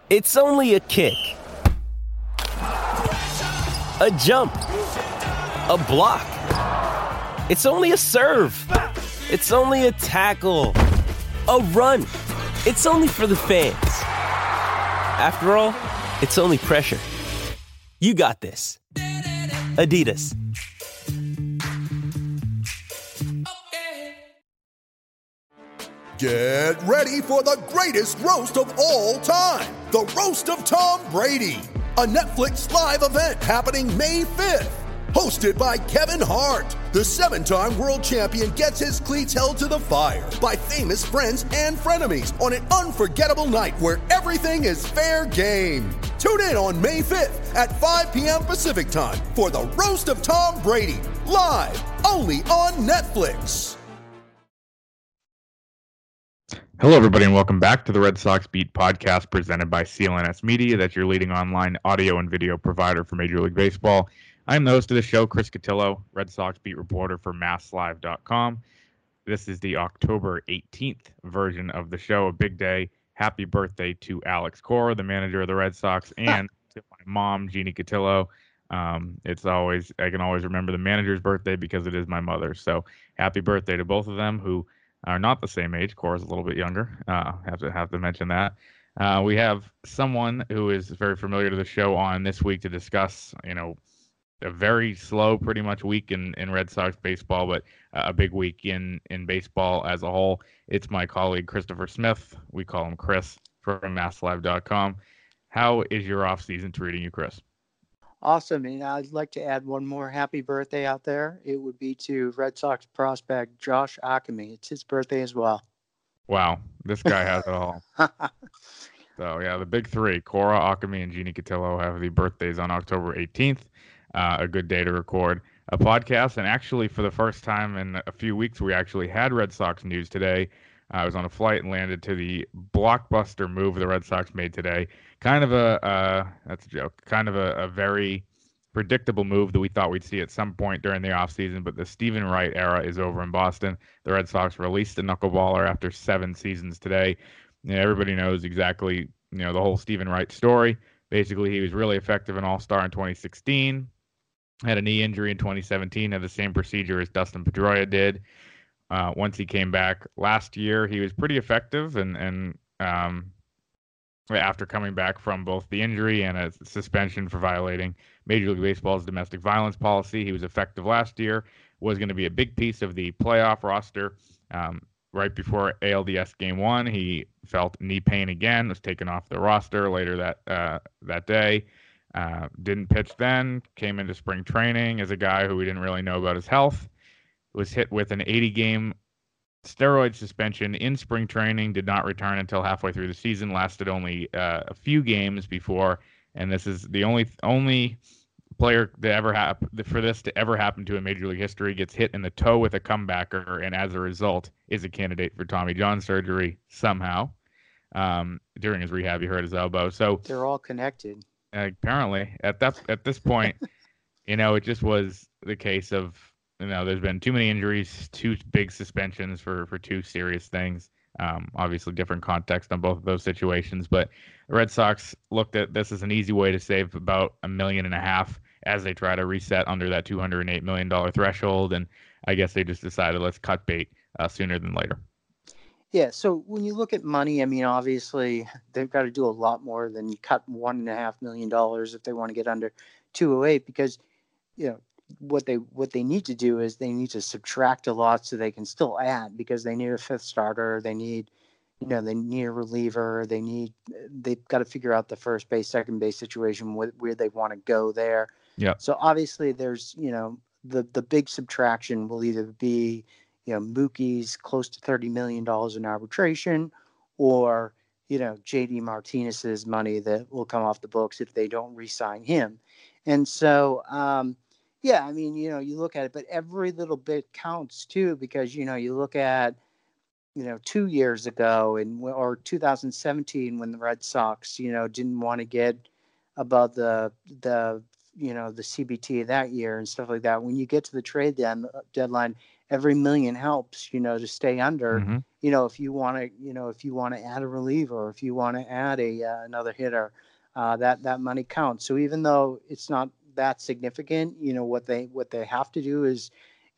It's only a kick, a jump, a block. It's only a serve. It's only a tackle, a run. It's only for the fans. After all, it's only pressure. You got this. Adidas. Get ready for the greatest roast of all time, the Roast of Tom Brady, a Netflix live event happening May 5th. Hosted by Kevin Hart, the 7-time world champion gets his cleats held to the fire by famous friends and frenemies on an unforgettable night where everything is fair game. Tune in on May 5th at 5 p.m. Pacific time for the Roast of Tom Brady, live only on Netflix. Hello, everybody, and welcome back to the Red Sox Beat podcast presented by CLNS Media. That's your leading online audio and video provider for Major League Baseball. I'm the host of the show, Chris Cotillo, Red Sox beat reporter for MassLive.com. This is the October 18th version of the show, a big day. Happy birthday to Alex Cora, the manager of the Red Sox, and to my mom, Jeannie Cotillo. I can always remember the manager's birthday because it is my mother. So happy birthday to both of them, who are not the same age. Cora's a little bit younger. Have to mention that. We have someone who is very familiar to the show on this week to discuss, a very slow, pretty much week in Red Sox baseball, but a big week in baseball as a whole. It's my colleague, Christopher Smith. We call him Chris from MassLive.com. How is your off season treating you, Chris? Awesome. And I'd like to add one more happy birthday out there. It would be to Red Sox prospect Josh Ockamy. It's his birthday as well. Wow. This guy has it all. So, yeah, the big three, Cora, Ockamy, and Jeannie Cotillo, have the birthdays on October 18th. A good day to record a podcast. And actually, for the first time in a few weeks, we actually had Red Sox news today. I was on a flight and landed to the blockbuster move the Red Sox made today. Kind of that's a joke, kind of a very predictable move that we thought we'd see at some point during the offseason, but the Stephen Wright era is over in Boston. The Red Sox released a knuckleballer after 7 seasons today. Everybody knows exactly, the whole Stephen Wright story. Basically, he was really effective, an all-star in 2016, had a knee injury in 2017, had the same procedure as Dustin Pedroia did. Once he came back last year, he was pretty effective, and after coming back from both the injury and a suspension for violating Major League Baseball's domestic violence policy, he was effective last year, was going to be a big piece of the playoff roster. Right before ALDS Game 1, he felt knee pain again, was taken off the roster later that day. Didn't pitch then, came into spring training as a guy who we didn't really know about his health. Was hit with an 80-game steroid suspension in spring training, did not return until halfway through the season, lasted only a few games before, and this is the only player for this to ever happen to in Major League history, gets hit in the toe with a comebacker, and as a result is a candidate for Tommy John surgery somehow. During his rehab, he hurt his elbow. So they're all connected. Apparently, at this point, it just was the case of, there's been too many injuries, 2 big suspensions for 2 serious things. Obviously, different context on both of those situations. But the Red Sox looked at this as an easy way to save about $1.5 million as they try to reset under that $208 million threshold. And I guess they just decided, let's cut bait sooner than later. Yeah, so when you look at money, obviously, they've got to do a lot more than you cut $1.5 million if they want to get under 208, because, what they need to do is they need to subtract a lot so they can still add, because they need a 5th starter, they need a reliever, they've got to figure out the first base, second base situation, where they want to go there. Yeah. So obviously there's the big subtraction will either be Mookie's close to $30 million in arbitration, or JD Martinez's money that will come off the books if they don't re-sign him. And so you look at it, but every little bit counts too, because, you look at, 2 years ago or 2017, when the Red Sox, didn't want to get above the CBT of that year and stuff like that. When you get to the trade deadline, every million helps, to stay under. Mm-hmm. If you want to add a reliever, or if you want to add another hitter, that money counts. So even though it's not that significant, what they have to do is,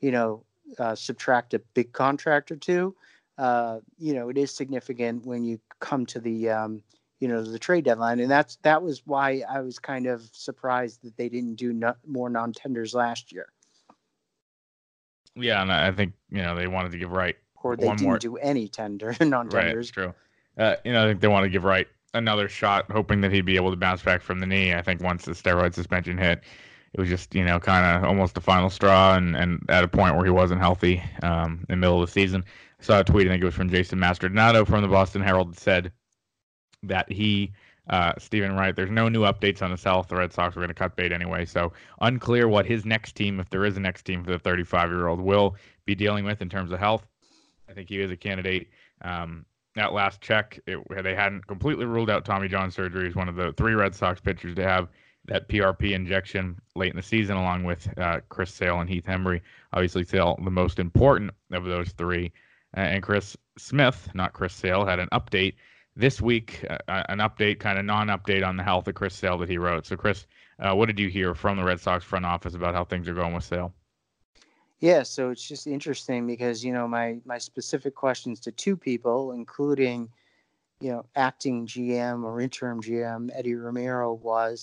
subtract a big contract or two. It is significant when you come to the the trade deadline, and that was why I was kind of surprised that they didn't do more non-tenders last year. Yeah, and I think they wanted to give Wright or they didn't do any non-tenders. Right, true. I think they want to give Wright another shot, hoping that he'd be able to bounce back from the knee. I think once the steroid suspension hit, it was just kind of almost the final straw, and at a point where he wasn't healthy in the middle of the season. I saw a tweet, I think it was from Jason Mastrodonato from the Boston Herald, that said that he, Stephen Wright, there's no new updates on his health. The Red Sox were going to cut bait anyway, so unclear what his next team, if there is a next team for the 35-year-old, will be dealing with in terms of health. I think he is a candidate. That last check, they hadn't completely ruled out Tommy John surgery. He's one of the 3 Red Sox pitchers to have that PRP injection late in the season, along with Chris Sale and Heath Hembree. Obviously, Sale, the most important of those 3. And Chris Smith, not Chris Sale, had an update this week, an update, kind of non-update on the health of Chris Sale that he wrote. So, Chris, what did you hear from the Red Sox front office about how things are going with Sale? Yeah, so it's just interesting because, my specific questions to 2 people, including, acting GM or interim GM Eddie Romero, was,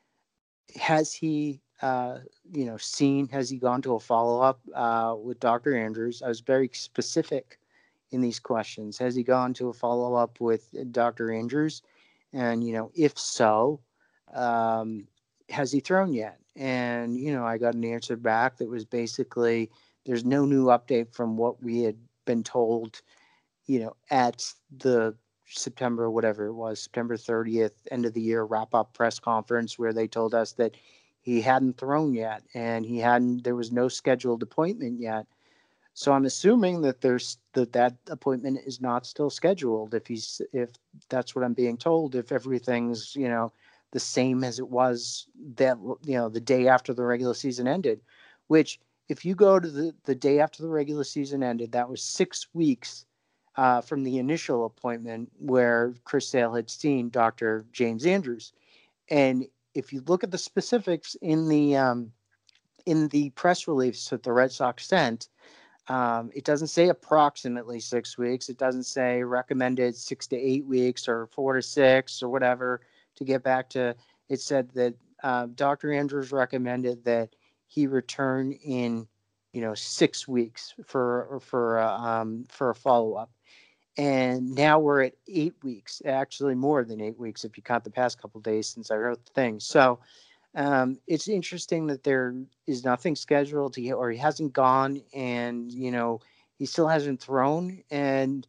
has he, has he gone to a follow-up with Dr. Andrews? I was very specific in these questions. Has he gone to a follow-up with Dr. Andrews? And, if so, has he thrown yet? And, I got an answer back that was basically, there's no new update from what we had been told, at the September 30th, end of the year wrap-up press conference, where they told us that he hadn't thrown yet and there was no scheduled appointment yet. So I'm assuming that that appointment is not still scheduled. If that's what I'm being told, if everything's, the same as it was that, the day after the regular season ended, which if you go to the day after the regular season ended, that was 6 weeks from the initial appointment where Chris Sale had seen Dr. James Andrews. And if you look at the specifics in the press release that the Red Sox sent, it doesn't say approximately 6 weeks. It doesn't say recommended 6 to 8 weeks or 4 to 6 or whatever to get back to. It said that Dr. Andrews recommended that he return in 6 weeks for a follow-up. And now we're at 8 weeks, actually more than 8 weeks if you count the past couple of days since I wrote the thing. So it's interesting that there is nothing scheduled or he hasn't gone, and he still hasn't thrown. And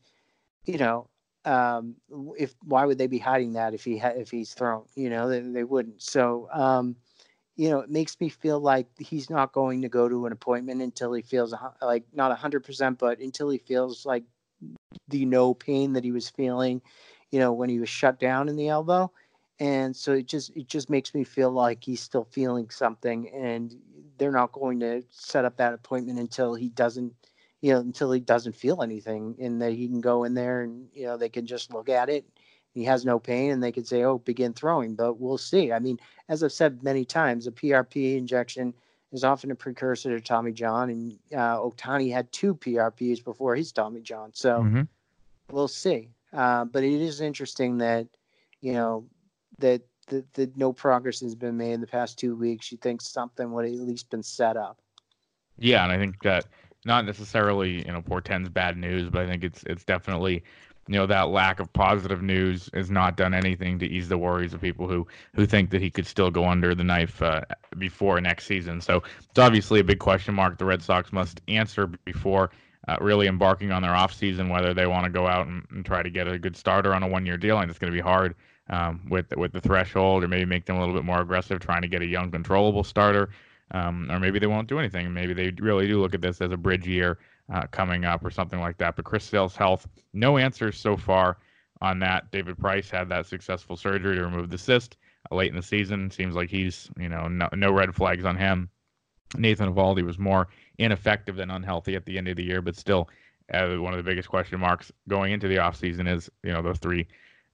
why would they be hiding that if he's thrown? They wouldn't. So it makes me feel like he's not going to go to an appointment until he feels like not 100%, but until he feels like the no pain that he was feeling, when he was shut down in the elbow. And so it just makes me feel like he's still feeling something, and they're not going to set up that appointment until he doesn't feel anything, and that he can go in there and, they can just look at it. He has no pain, and they could say, oh, begin throwing, but we'll see. I mean, as I've said many times, a PRP injection is often a precursor to Tommy John, and Ohtani had 2 PRPs before his Tommy John. So We'll see. But it is interesting that, that no progress has been made in the past 2 weeks. You think something would have at least been set up. Yeah, and I think that not necessarily, portends bad news, but I think it's definitely, that lack of positive news has not done anything to ease the worries of people who think that he could still go under the knife before next season. So it's obviously a big question mark the Red Sox must answer before really embarking on their offseason, whether they want to go out and try to get a good starter on a 1-year deal. And it's going to be hard with the threshold, or maybe make them a little bit more aggressive trying to get a young, controllable starter. Or maybe they won't do anything. Maybe they really do look at this as a bridge year coming up or something like that. But Chris Sale's health, no answers so far on that. David Price had that successful surgery to remove the cyst late in the season. Seems like he's, no red flags on him. Nathan Eovaldi was more ineffective than unhealthy at the end of the year, but still one of the biggest question marks going into the offseason is, those three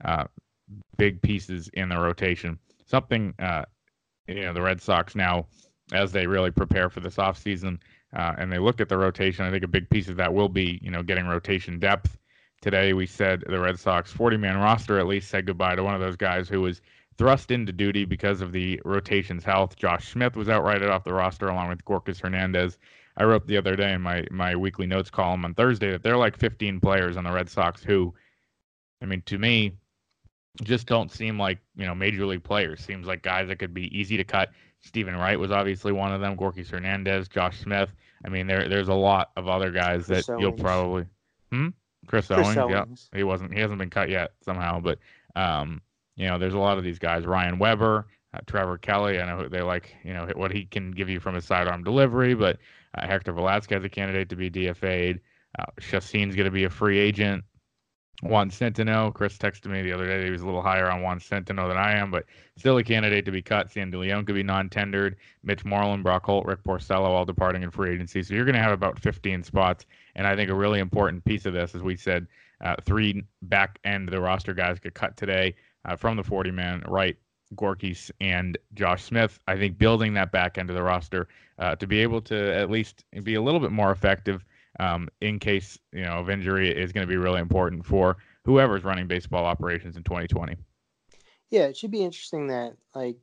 big pieces in the rotation. Something, the Red Sox now, as they really prepare for this offseason and they look at the rotation, I think a big piece of that will be, getting rotation depth. Today we said the Red Sox 40-man roster at least said goodbye to one of those guys who was thrust into duty because of the rotation's health. Josh Smith was outrighted off the roster along with Gorkis Hernandez. I wrote the other day in my weekly notes column on Thursday that there are like 15 players on the Red Sox who, to me, just don't seem like, major league players. Seems like guys that could be easy to cut. Stephen Wright was obviously one of them. Gorkis Hernandez, Josh Smith. There's a lot of other guys Chris that Owings. You'll probably... Chris Owings. Yeah, he hasn't been cut yet somehow, but there's a lot of these guys. Ryan Weber, Trevor Kelly. I know they like, what he can give you from his sidearm delivery, but Hector Velasquez a candidate to be DFA'd. Chacin's going to be a free agent. Juan Centeno. Chris texted me the other day that he was a little higher on Juan Centeno than I am, but still a candidate to be cut. Sam DeLeon could be non-tendered. Mitch Moreland, Brock Holt, Rick Porcello all departing in free agency. So you're going to have about 15 spots. And I think a really important piece of this, as we said, three back end of the roster guys get cut today from the 40-man, Wright, Gorkis, and Josh Smith. I think building that back end of the roster to be able to at least be a little bit more effective in case of injury is going to be really important for whoever's running baseball operations in 2020. Yeah, it should be interesting that,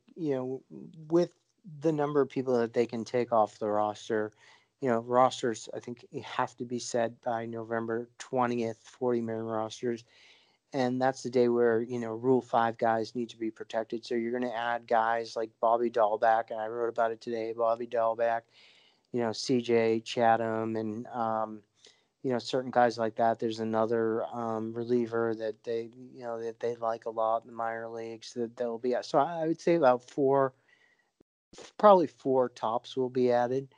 with the number of people that they can take off the roster, rosters, I think, have to be set by November 20th, 40-man rosters. And that's the day where, Rule 5 guys need to be protected. So you're going to add guys like Bobby Dahlbeck, and I wrote about it today, Bobby Dahlbeck, CJ Chatham, and, certain guys like that. There's another reliever that they like a lot in the minor leagues that they'll be at. So I would say about probably four tops will be added.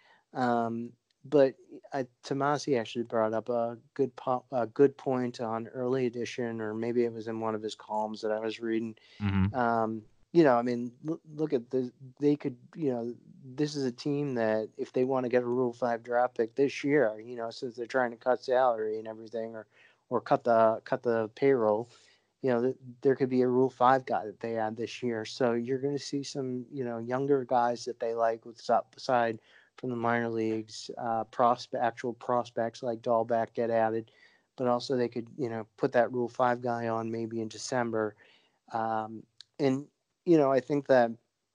But Tomasi actually brought up a good point on Early Edition, or maybe it was in one of his columns that I was reading. Mm-hmm. Look at this. They could, this is a team that if they want to get a Rule 5 draft pick this year, since they're trying to cut salary and everything, or cut the payroll, there could be a Rule 5 guy that they add this year. So you're going to see some, younger guys that they like beside from the minor leagues, actual prospects like Dahlbeck get added, but also they could, put that Rule 5 guy on maybe in December. I think that,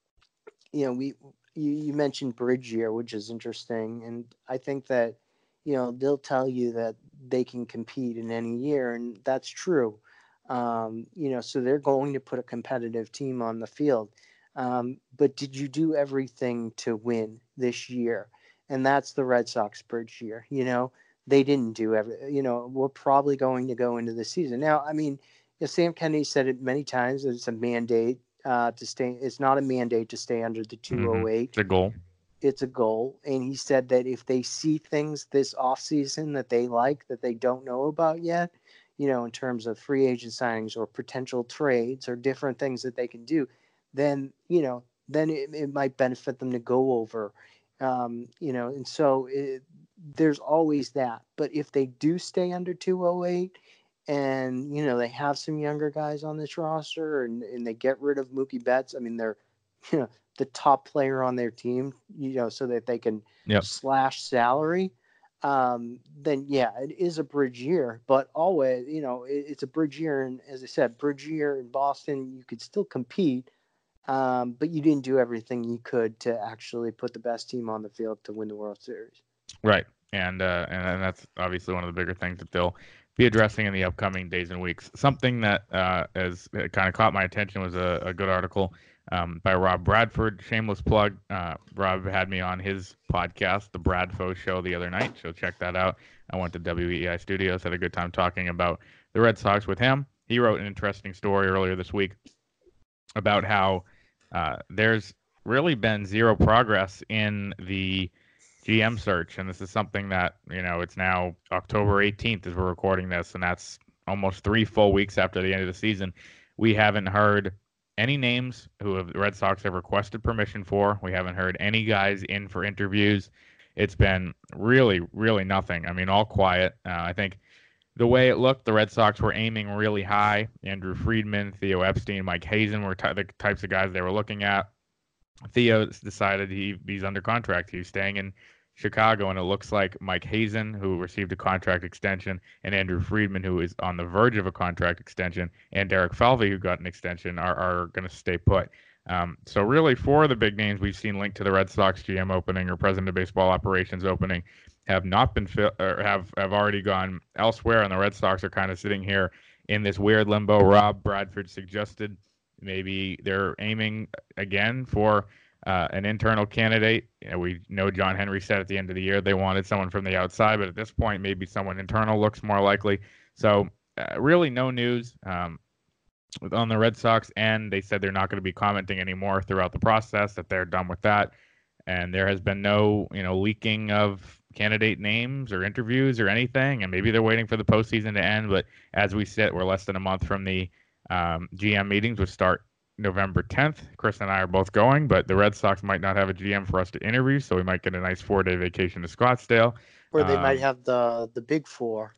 you mentioned bridge year, which is interesting. And I think that, they'll tell you that they can compete in any year, and that's true. So they're going to put a competitive team on the field. But did you do everything to win this year? And that's the Red Sox bridge year. They didn't do we're probably going to go into the season. Now, Sam Kennedy said it many times. It's a mandate to stay. It's not a mandate to stay under the 208. It's a goal. It's a goal. And he said that if they see things this offseason that they like, that they don't know about yet, in terms of free agent signings or potential trades or different things that they can do, then it might benefit them to go over, and so there's always that. But if they do stay under 208 and, they have some younger guys on this roster and they get rid of Mookie Betts, they're, the top player on their team, so that they can slash salary, then yeah, it is a bridge year, but always, it's a bridge year. And as I said, bridge year in Boston, you could still compete. But you didn't do everything you could to actually put the best team on the field to win the World Series. Right. And that's obviously one of the bigger things that they'll be addressing in the upcoming days and weeks. Something that has kind of caught my attention was a good article by Rob Bradford. Shameless plug. Rob had me on his podcast, The Bradfo Show, the other night. So check that out. I went to WEI Studios, had a good time talking about the Red Sox with him. He wrote an interesting story earlier this week about how there's really been zero progress in the GM search. And this is something that, it's now October 18th as we're recording this, and that's almost 3 full weeks after the end of the season. We haven't heard any names who the Red Sox have requested permission for. We haven't heard any guys in for interviews. It's been really, really nothing. I mean, all quiet. I think the way it looked, the Red Sox were aiming really high. Andrew Friedman, Theo Epstein, Mike Hazen were the types of guys they were looking at. Theo decided he's under contract. He's staying in Chicago, and it looks like Mike Hazen, who received a contract extension, and Andrew Friedman, who is on the verge of a contract extension, and Derek Falvey, who got an extension, are going to stay put. So really, four of the big names we've seen linked to the Red Sox GM opening or President of Baseball Operations opening have not been or have already gone elsewhere, and the Red Sox are kind of sitting here in this weird limbo. Rob Bradford suggested maybe they're aiming again for an internal candidate. We know John Henry said at the end of the year they wanted someone from the outside, but at this point, maybe someone internal looks more likely. So really no news on the Red Sox, and they said they're not going to be commenting anymore throughout the process, that they're done with that. And there has been no, leaking of candidate names or interviews or anything. And maybe they're waiting for the postseason to end. But as we sit, we're less than a month from the GM meetings, which start November 10th. Chris and I are both going, but the Red Sox might not have a GM for us to interview, so we might get a nice 4-day vacation to Scottsdale. Or they might have the big four.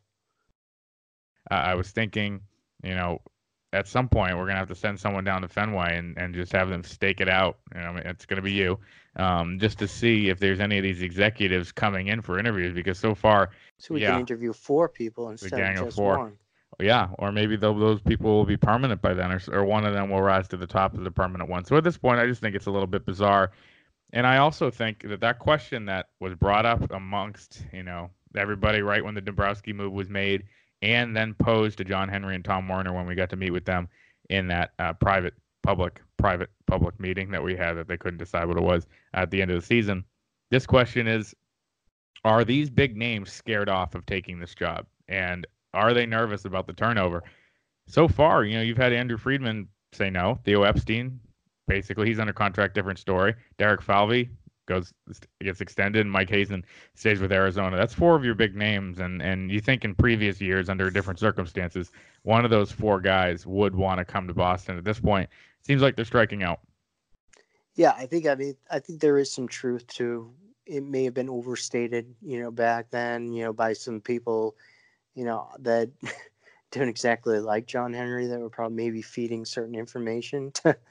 I was thinking, at some point we're going to have to send someone down to Fenway and just have them stake it out. It's going to be you, just to see if there's any of these executives coming in for interviews, because so far. So we can interview 4 people instead of just 1. Yeah, or maybe those people will be permanent by then, or one of them will rise to the top of the permanent one. So at this point, I just think it's a little bit bizarre. And I also think that question that was brought up amongst, everybody right when the Dombrowski move was made, and then posed to John Henry and Tom Werner when we got to meet with them in that private-public meeting that we had that they couldn't decide what it was at the end of the season. This question is, are these big names scared off of taking this job? And are they nervous about the turnover? So far, you've had Andrew Friedman say no. Theo Epstein, basically, he's under contract, different story. Derek Falvey gets extended, and Mike Hazen stays with Arizona. That's 4 of your big names, and you think in previous years, under different circumstances, one of those 4 guys would want to come to Boston. At this point, it seems like they're striking out. Yeah, I think there is some truth to it. May have been overstated, back then, by some people, that don't exactly like John Henry, that were probably maybe feeding certain information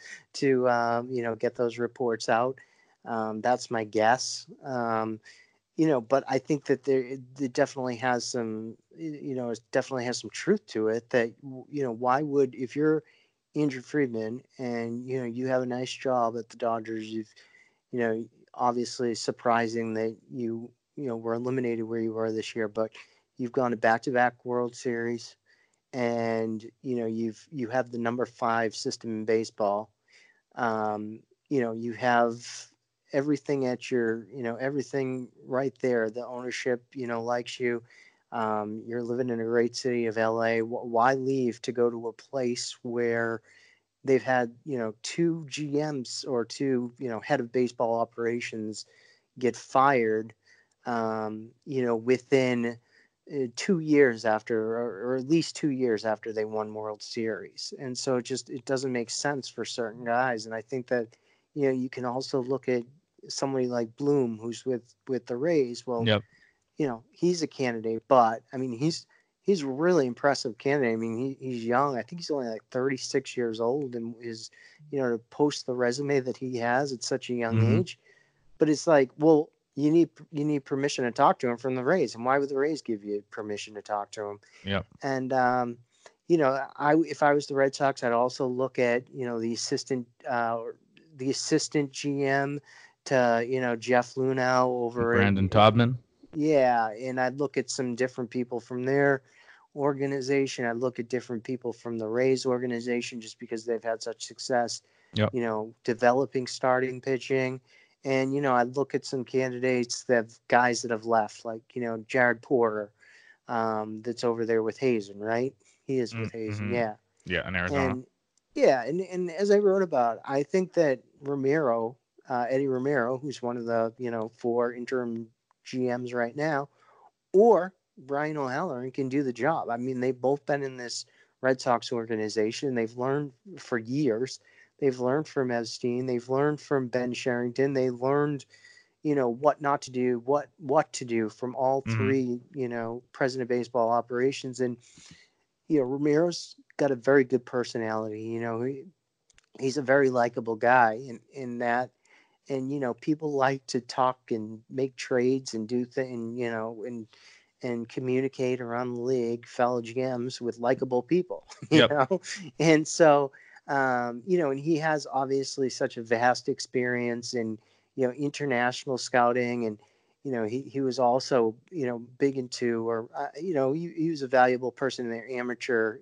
to get those reports out. That's my guess. But I think that there definitely has some, it definitely has some truth to it that, why would, if you're Andrew Friedman and, you have a nice job at the Dodgers, you've, obviously surprising that you were eliminated where you were this year, but you've gone to back-to-back World Series, and you have the number 5 system in baseball. You have everything at your everything right there. The ownership likes you. You're living in a great city of LA. Why leave to go to a place where they've had 2 GMs or 2 head of baseball operations get fired within 2 years after, or at least 2 years after they won World Series. And so it doesn't make sense for certain guys. And I think that, you can also look at somebody like Bloom, who's with the Rays. Well, yep. He's a candidate, but I mean, he's a really impressive candidate. I mean, he's young. I think he's only like 36 years old, and is, to post the resume that he has at such a young age. But it's like, well, you need permission to talk to him from the Rays, and why would the Rays give you permission to talk to him? Yeah. And if I was the Red Sox, I'd also look at the assistant GM to Jeff Lunau over Brandon Taubman. Yeah, and I'd look at some different people from their organization. I'd look at different people from the Rays organization, just because they've had such success, yep. Developing starting pitching. And, I'd look at some candidates guys that have left, like, Jared Porter, that's over there with Hazen, right? He is with Hazen, yeah. Yeah, in Arizona. And as I wrote about, I think that Eddie Romero, who's one of the, 4 interim GMs right now, or Brian O'Halloran can do the job. I mean, they've both been in this Red Sox organization. They've learned for years. They've learned from Epstein. They've learned from Ben Sherrington. They learned, what not to do, what to do from all Mm-hmm. three, president of baseball operations. And, Ramiro's got a very good personality. He's a very likable guy in that. And, people like to talk and make trades and do things, and communicate around the league, fellow GMs with likable people, Yep. And so, and he has obviously such a vast experience in, international scouting. And, he was also, big into, or, he was a valuable person in their amateur,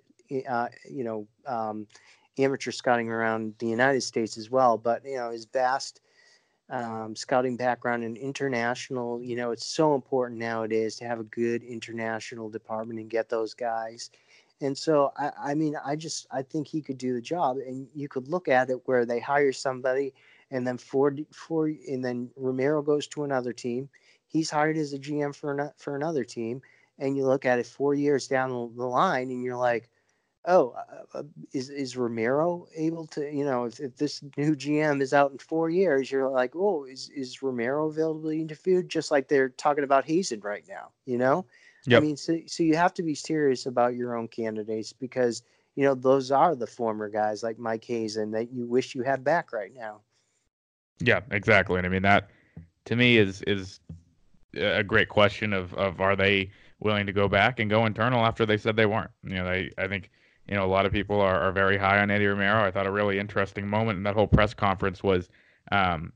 amateur scouting around the United States as well. But, his vast scouting background and international, it's so important nowadays to have a good international department and get those guys. And so, I think he could do the job. And you could look at it where they hire somebody, and then and then Ramiro goes to another team. He's hired as a GM for another team, and you look at it 4 years down the line, and you're like, oh, is Ramiro able to, if this new GM is out in 4 years, you're like, oh, is Ramiro available to interview? Just like they're talking about Hazen right now, I Yep. mean, so you have to be serious about your own candidates, because, those are the former guys like Mike Hazen that you wish you had back right now. Yeah, exactly. And I mean, that to me is a great question of are they willing to go back and go internal after they said they weren't? I think, a lot of people are very high on Eddie Romero. I thought a really interesting moment in that whole press conference was, John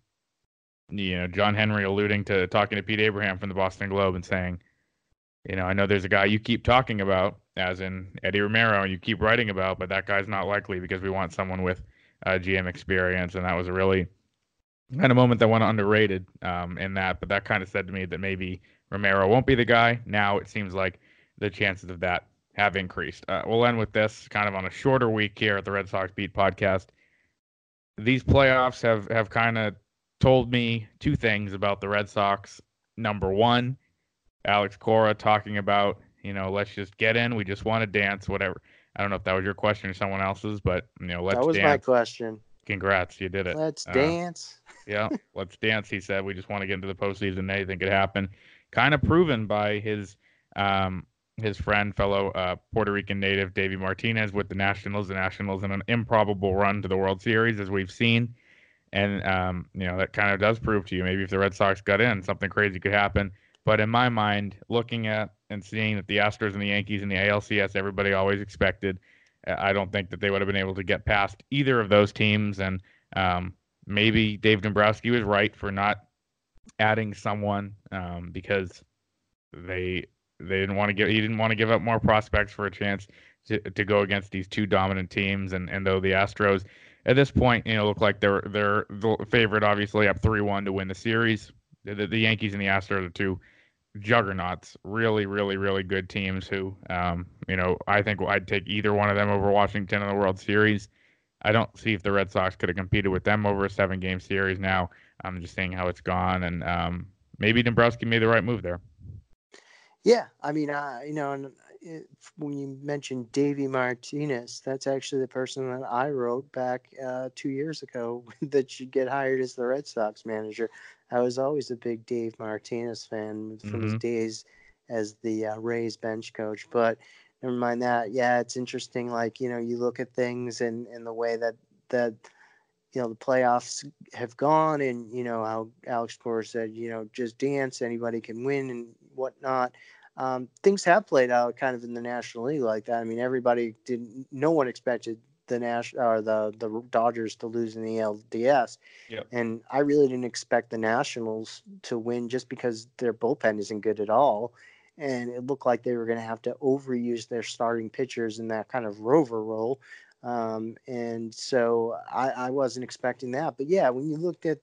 Henry alluding to talking to Pete Abraham from the Boston Globe and saying, I know there's a guy you keep talking about, as in Eddie Romero, and you keep writing about, but that guy's not likely because we want someone with GM experience. And that was a really kind of moment that went underrated in that. But that kind of said to me that maybe Romero won't be the guy. Now it seems like the chances of that have increased. We'll end with this kind of on a shorter week here at the Red Sox Beat podcast. These playoffs have kind of told me two things about the Red Sox. Number one, Alex Cora talking about, let's just get in. We just want to dance, whatever. I don't know if that was your question or someone else's, but, let's That was dance. my question. Congrats, you did it. Let's dance. Yeah, let's dance, he said. We just want to get into the postseason. Anything could happen. Kind of proven by his friend, fellow Puerto Rican native, Davey Martinez, with the Nationals. The Nationals in an improbable run to the World Series, as we've seen. And, that kind of does prove to you, maybe if the Red Sox got in, something crazy could happen. But in my mind, looking at and seeing that the Astros and the Yankees in the ALCS, everybody always expected, I don't think that they would have been able to get past either of those teams. And maybe Dave Dombrowski was right for not adding someone because he didn't want to give up more prospects for a chance to go against these two dominant teams. And though the Astros at this point, look like they're the favorite, obviously up 3-1 to win the series. The Yankees and the Astros are two juggernauts, really, really, really good teams who, I think I'd take either one of them over Washington in the World Series. I don't see if the Red Sox could have competed with them over a 7-game series now. I'm just seeing how it's gone, and maybe Dombrowski made the right move there. Yeah, I mean, when you mentioned Davey Martinez, that's actually the person that I wrote back 2 years ago that should get hired as the Red Sox manager. I was always a big Dave Martinez fan from his days as the Rays bench coach. But never mind that. Yeah, it's interesting. Like, you look at things and the way that the playoffs have gone, and how Alex Cora said, just dance, anybody can win and whatnot. Things have played out kind of in the National League like that. I mean, no one expected the Dodgers to lose in the ALDS. Yep. And I really didn't expect the Nationals to win just because their bullpen isn't good at all. And it looked like they were going to have to overuse their starting pitchers in that kind of rover role. And so I wasn't expecting that. But yeah, when you looked at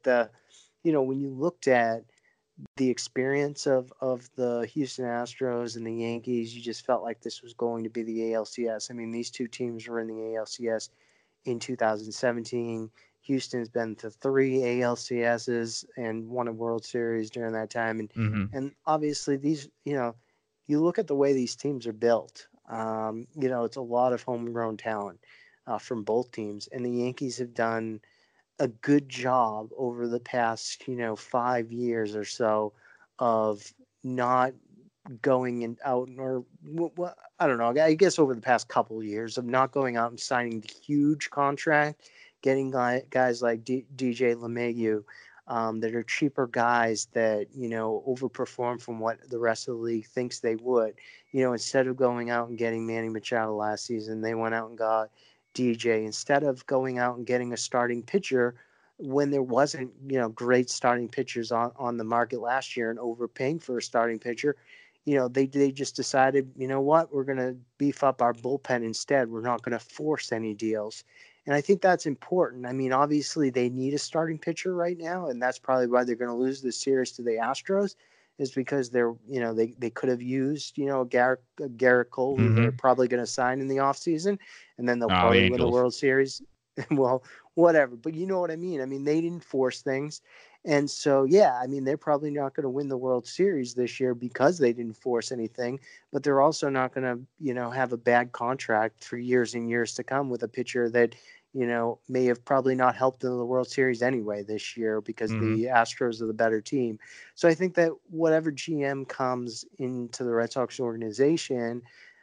the experience of the Houston Astros and the Yankees, you just felt like this was going to be the ALCS. I mean, these two teams were in the ALCS in 2017. Houston's been to 3 ALCSs and won a World Series during that time. And obviously these, you look at the way these teams are built. It's a lot of homegrown talent. from both teams, and the Yankees have done a good job over the past 5 years or so of not going and out, or I don't know, I guess over the past couple of years of not going out and signing the huge contract, getting guys like DJ LeMahieu, that are cheaper guys that overperform from what the rest of the league thinks they would. Instead of going out and getting Manny Machado last season, they went out and got DJ. Instead of going out and getting a starting pitcher when there wasn't great starting pitchers on the market last year, and overpaying for a starting pitcher, they just decided, what, we're going to beef up our bullpen instead. We're not going to force any deals. And I think that's important. I mean, obviously they need a starting pitcher right now, and that's probably why they're going to lose this series to the Astros, is because they could have used, Garrett Cole, who they're probably going to sign in the offseason, and then they'll probably win the World Series. Well, whatever. But you know what I mean? I mean, they didn't force things. And so, yeah, I mean, they're probably not going to win the World Series this year because they didn't force anything, but they're also not going to, have a bad contract for years and years to come with a pitcher that, may have probably not helped in the World Series anyway this year because the Astros are the better team. So I think that whatever GM comes into the Red Sox organization,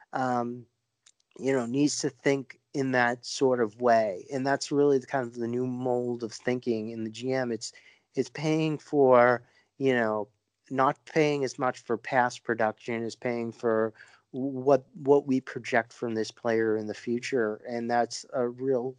needs to think in that sort of way. And that's really kind of the new mold of thinking in the GM. It's paying for, not paying as much for past production as paying for what we project from this player in the future. And that's a real,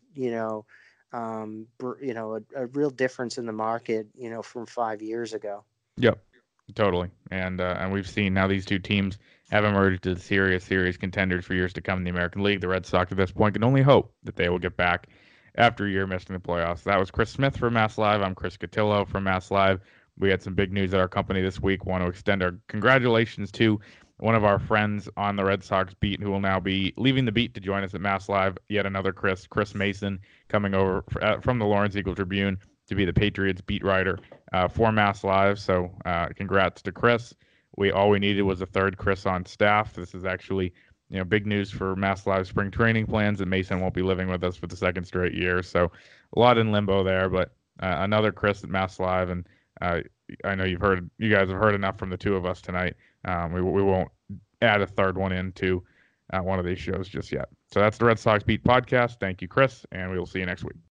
a real difference in the market, from 5 years ago. Yep, totally. And we've seen now these two teams have emerged as serious contenders for years to come in the American League. The Red Sox at this point can only hope that they will get back after a year missing the playoffs. That was Chris Smith from Mass Live. I'm Chris Cotillo from Mass Live. We had some big news at our company this week. Want to extend our congratulations to one of our friends on the Red Sox beat, who will now be leaving the beat to join us at Mass Live. Yet another Chris Mason, coming over from the Lawrence Eagle Tribune to be the Patriots beat writer for Mass Live. So congrats to Chris. All we needed was a third Chris on staff. This is actually big news for Mass Live spring training plans, and Mason won't be living with us for the second straight year. So a lot in limbo there, but another Chris at Mass Live. And I know you guys have heard enough from the two of us tonight. We won't add a third one into one of these shows just yet. So that's the Red Sox Beat podcast. Thank you, Chris, and we will see you next week.